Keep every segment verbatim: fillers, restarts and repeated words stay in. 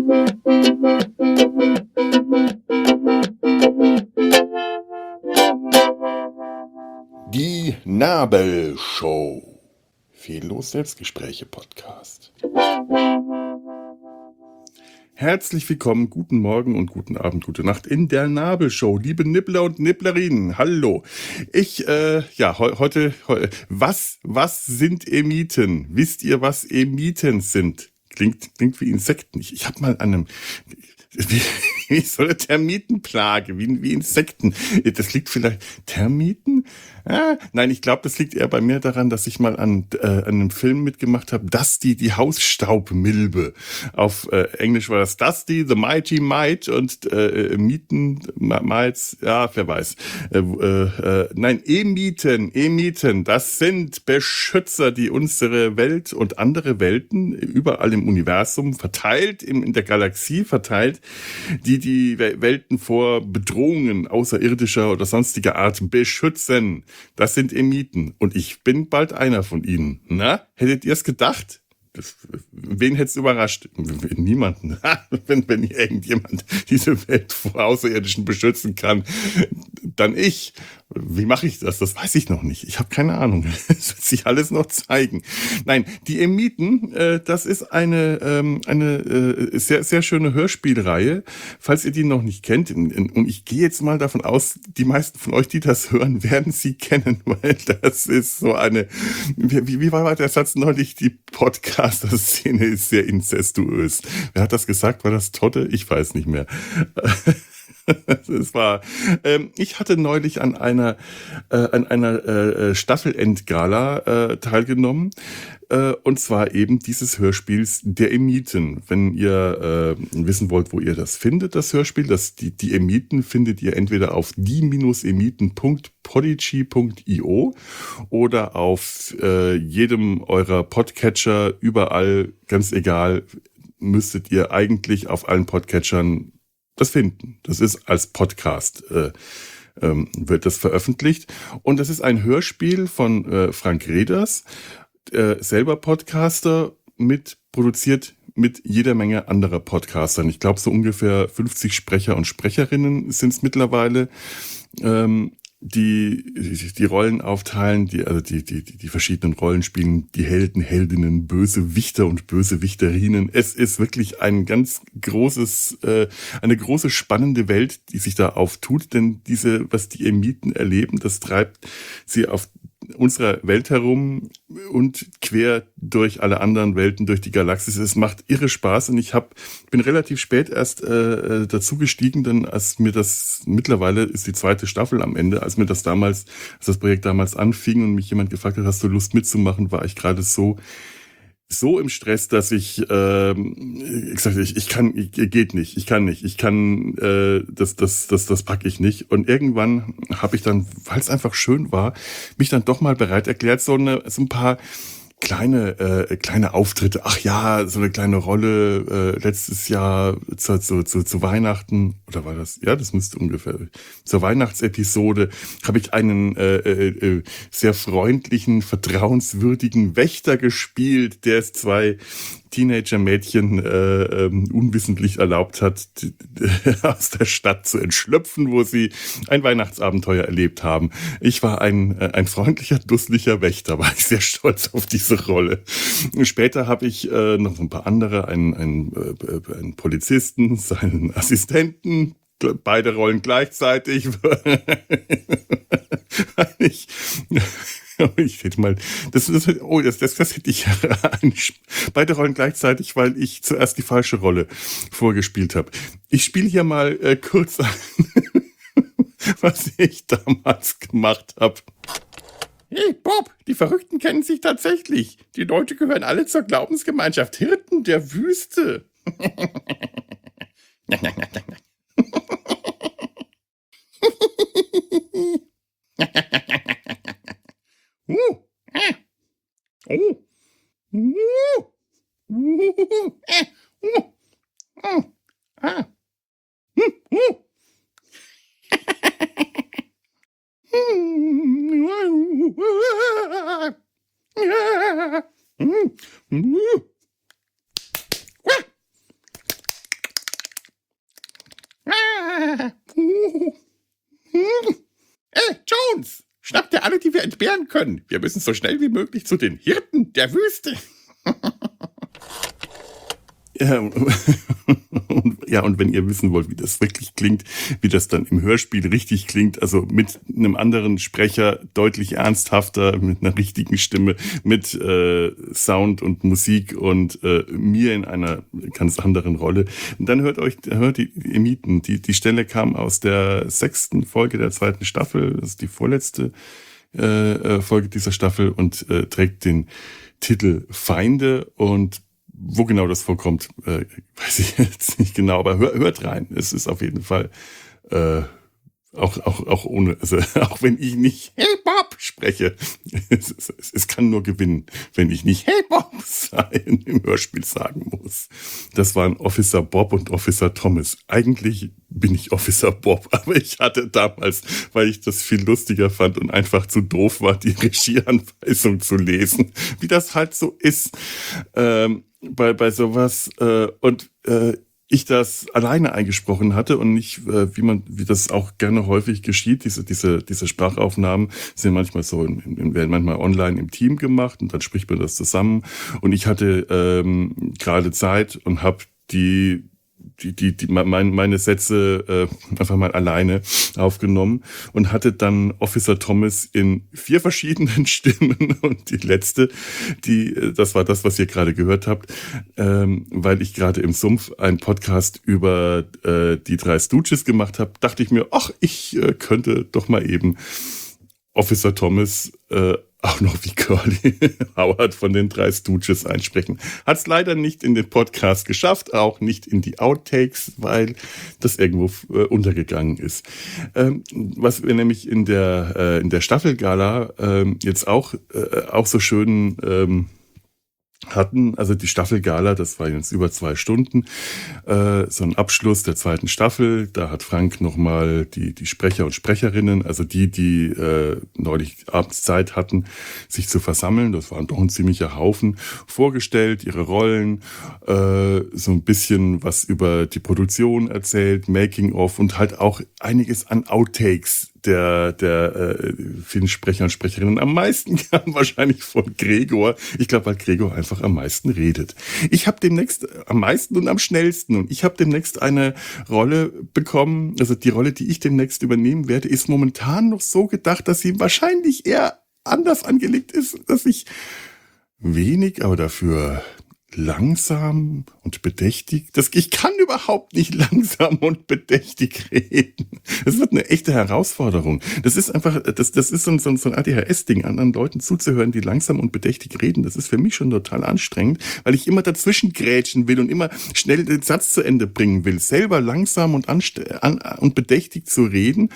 Die Nabelshow. Fehllos Selbstgespräche-Podcast. Herzlich willkommen, guten Morgen und guten Abend, gute Nacht in der Nabelshow. Liebe Nibbler und Nibblerinnen, hallo. Ich, äh, ja, he heute, he was, was sind Emiten? Wisst ihr, was Emiten sind? Klingt, klingt wie Insekten. Ich, ich habe mal an einem, wie, wie so eine Termitenplage, wie, wie Insekten. Das liegt vielleicht, Termiten? Ah, nein, ich glaube, das liegt eher bei mir daran, dass ich mal an, äh, an einem Film mitgemacht habe, Dusty, die Hausstaubmilbe. Auf äh, Englisch war das Dusty, the Mighty Mite und äh, Mieten, Mites, ja, wer weiß. Äh, äh, nein, Emiten, Emiten, das sind Beschützer, die unsere Welt und andere Welten überall im Universum verteilt, in, in der Galaxie verteilt, die die Welten vor Bedrohungen außerirdischer oder sonstiger Art beschützen. Das sind Emiten. Und ich bin bald einer von ihnen. Na, hättet ihr es gedacht? Das, wen hätte es überrascht? Niemanden. wenn, wenn irgendjemand diese Welt vor Außerirdischen beschützen kann, dann ich. Wie mache ich das? Das weiß ich noch nicht. Ich habe keine Ahnung. Das wird sich alles noch zeigen. Nein, die Emiten, äh, das ist eine ähm, eine äh, sehr sehr schöne Hörspielreihe. Falls ihr die noch nicht kennt, und ich gehe jetzt mal davon aus, die meisten von euch, die das hören, werden sie kennen, weil das ist so eine. Wie, wie war der Satz neulich? Die Podcaster-Szene ist sehr inzestuös. Wer hat das gesagt? War das Totte? Ich weiß nicht mehr. Es war, ähm, ich hatte neulich an einer äh, an einer äh, Staffelendgala äh, teilgenommen, äh, und zwar eben dieses Hörspiels Der Emiten. Wenn ihr äh, wissen wollt, wo ihr das findet, das Hörspiel, das die die Emiten findet ihr entweder auf die Emiten punkt podigy punkt io oder auf äh, jedem eurer Podcatcher, überall, ganz egal, müsstet ihr eigentlich auf allen Podcatchern das finden. Das ist als Podcast, äh, ähm, wird das veröffentlicht. Und das ist ein Hörspiel von äh, Frank Reders, äh, selber Podcaster, mit produziert mit jeder Menge anderer Podcastern. Ich glaube, so ungefähr fünfzig Sprecher und Sprecherinnen sind es mittlerweile. Ähm, die, die die Rollen aufteilen, die also die die die verschiedenen Rollen spielen, die Helden, Heldinnen, Bösewichter und Bösewichterinnen. Es ist wirklich ein ganz großes äh, eine große spannende Welt, die sich da auftut, denn diese was die Emiten erleben, das treibt sie auf unserer Welt herum und quer durch alle anderen Welten, durch die Galaxis. Es macht irre Spaß und ich hab, bin relativ spät erst äh, dazu gestiegen, denn als mir das, mittlerweile ist die zweite Staffel am Ende, als mir das damals, als das Projekt damals anfing und mich jemand gefragt hat, hast du Lust mitzumachen, war ich gerade so so im Stress, dass ich ähm, gesagt habe, ich, ich kann, ich, geht nicht, ich kann nicht, ich kann, äh, das, das, das, das packe ich nicht. Und irgendwann habe ich dann, weil es einfach schön war, mich dann doch mal bereit erklärt, so eine, so ein paar kleine, äh, kleine Auftritte. Ach ja, so eine kleine Rolle äh, letztes Jahr zu, zu, zu, zu Weihnachten, oder war das? Ja, das müsste ungefähr zur Weihnachtsepisode habe ich einen äh, äh, sehr freundlichen, vertrauenswürdigen Wächter gespielt, der es zwei Teenager-Mädchen äh, ähm, unwissentlich erlaubt hat, die, die, aus der Stadt zu entschlüpfen, wo sie ein Weihnachtsabenteuer erlebt haben. Ich war ein äh, ein freundlicher, dusseliger Wächter, war ich sehr stolz auf diese Rolle. Später habe ich äh, noch so ein paar andere, einen, einen, äh, einen Polizisten, seinen Assistenten, beide Rollen gleichzeitig. ich Ich hätte mal, das, das, oh, das, das, das hätte ich beide Rollen gleichzeitig, weil ich zuerst die falsche Rolle vorgespielt habe. Ich spiele hier mal äh, kurz an, was ich damals gemacht habe. Hey Bob, die Verrückten kennen sich tatsächlich. Die Leute gehören alle zur Glaubensgemeinschaft Hirten der Wüste. Uh, ah, oh, uh, uh, äh, uh, uh, ah, hm, uh. alle, die wir entbehren können. Wir müssen so schnell wie möglich zu den Hirten der Wüste. Ja, und, ja, und wenn ihr wissen wollt, wie das wirklich klingt, wie das dann im Hörspiel richtig klingt, also mit einem anderen Sprecher, deutlich ernsthafter, mit einer richtigen Stimme, mit äh, Sound und Musik und äh, mir in einer ganz anderen Rolle, dann hört euch, hört die Emiten. Die, die Stelle kam aus der sechsten Folge der zweiten Staffel, das ist die vorletzte äh, Folge dieser Staffel und äh, trägt den Titel Feinde. Und wo genau das vorkommt, äh, weiß ich jetzt nicht genau, aber hör, hört rein. Es ist auf jeden Fall äh, auch auch auch ohne, also auch wenn ich nicht Hey Bob spreche, es, es, es kann nur gewinnen, wenn ich nicht Hey Bob sein im Hörspiel sagen muss. Das waren Officer Bob und Officer Thomas. Eigentlich bin ich Officer Bob, aber ich hatte damals, weil ich das viel lustiger fand und einfach zu doof war, die Regieanweisung zu lesen, wie das halt so ist. Ähm, bei bei sowas äh, und äh, ich das alleine eingesprochen hatte und nicht, äh, wie man, wie das auch gerne häufig geschieht, diese diese diese Sprachaufnahmen sind manchmal so, in, in, werden manchmal online im Team gemacht und dann spricht man das zusammen. Und ich hatte ähm, gerade Zeit und habe die die, die, die, meine, meine Sätze äh, einfach mal alleine aufgenommen und hatte dann Officer Thomas in vier verschiedenen Stimmen und die letzte, die, das war das, was ihr gerade gehört habt, ähm, weil ich gerade im Sumpf einen Podcast über äh, die drei Stooges gemacht habe, dachte ich mir, ach, ich äh, könnte doch mal eben Officer Thomas äh, auch noch wie Curly Howard von den drei Stooges einsprechen. Hat es leider nicht in den Podcast geschafft, auch nicht in die Outtakes, weil das irgendwo äh, untergegangen ist. Ähm, was wir nämlich in der äh, in der Staffelgala ähm, jetzt auch äh, auch so schön ähm, hatten, also die Staffelgala, das war jetzt über zwei Stunden, äh, so ein Abschluss der zweiten Staffel. Da hat Frank nochmal die die Sprecher und Sprecherinnen, also die, die äh, neulich abends Zeit hatten, sich zu versammeln, das waren doch ein ziemlicher Haufen, vorgestellt, ihre Rollen, äh, so ein bisschen was über die Produktion erzählt, Making-of und halt auch einiges an Outtakes der der äh, vielen Sprecher und Sprecherinnen. Am meisten kam wahrscheinlich von Gregor. Ich glaube, weil Gregor einfach am meisten redet. Ich habe demnächst am meisten und am schnellsten und ich habe demnächst eine Rolle bekommen, also die Rolle, die ich demnächst übernehmen werde, ist momentan noch so gedacht, dass sie wahrscheinlich eher anders angelegt ist, dass ich wenig, aber dafür langsam und bedächtig. Das, ich kann überhaupt nicht langsam und bedächtig reden. Das wird eine echte Herausforderung. Das ist einfach, das, das ist so ein, so ein A D H S-Ding, anderen Leuten zuzuhören, die langsam und bedächtig reden. Das ist für mich schon total anstrengend, weil ich immer dazwischen grätschen will und immer schnell den Satz zu Ende bringen will. Selber langsam und, anst- an, und bedächtig zu reden.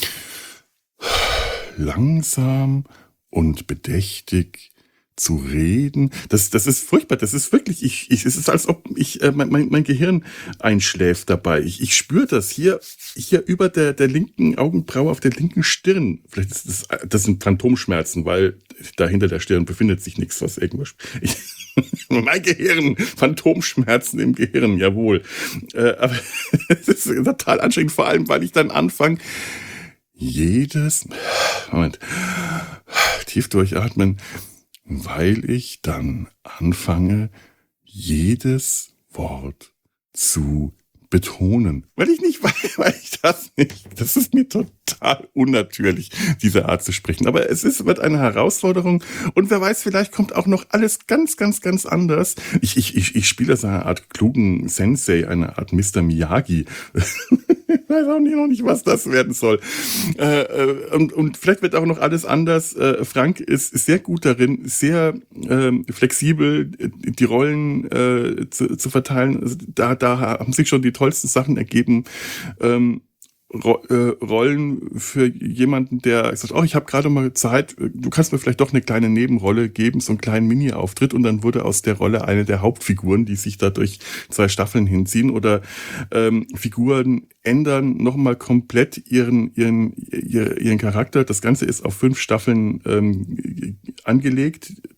Langsam und bedächtig zu reden, das das ist furchtbar, das ist wirklich, ich, ich es ist, als ob ich äh, mein, mein mein Gehirn einschläft dabei. Ich ich spüre das hier hier über der der linken Augenbraue auf der linken Stirn. Vielleicht ist das das sind Phantomschmerzen, weil da hinter der Stirn befindet sich nichts, was irgendwas. Ich, mein Gehirn, Phantomschmerzen im Gehirn, jawohl. Äh, aber es ist total anstrengend, vor allem, weil ich dann anfange, jedes Moment tief durchatmen, weil ich dann anfange, jedes Wort zu betonen. Weil ich nicht weiß, weil ich das nicht, das ist mir total unnatürlich, diese Art zu sprechen. Aber es ist, wird eine Herausforderung und wer weiß, vielleicht kommt auch noch alles ganz, ganz, ganz anders. Ich, ich, ich, ich spiele als eine Art klugen Sensei, eine Art Mister Miyagi. Ich weiß auch nicht, noch nicht, was das werden soll. Äh, äh, und, und vielleicht wird auch noch alles anders. Äh, Frank ist, ist sehr gut darin, sehr äh, flexibel die Rollen äh, zu, zu verteilen. Also da, da haben sich schon die tollsten Sachen ergeben. Ähm, Ro- äh, Rollen für jemanden, der sagt, oh, ich habe gerade mal Zeit, du kannst mir vielleicht doch eine kleine Nebenrolle geben, so einen kleinen Mini-Auftritt und dann wurde aus der Rolle eine der Hauptfiguren, die sich da durch zwei Staffeln hinziehen oder ähm, Figuren ändern nochmal komplett ihren, ihren, ihren, ihren Charakter. Das Ganze ist auf fünf Staffeln ähm, angelegt.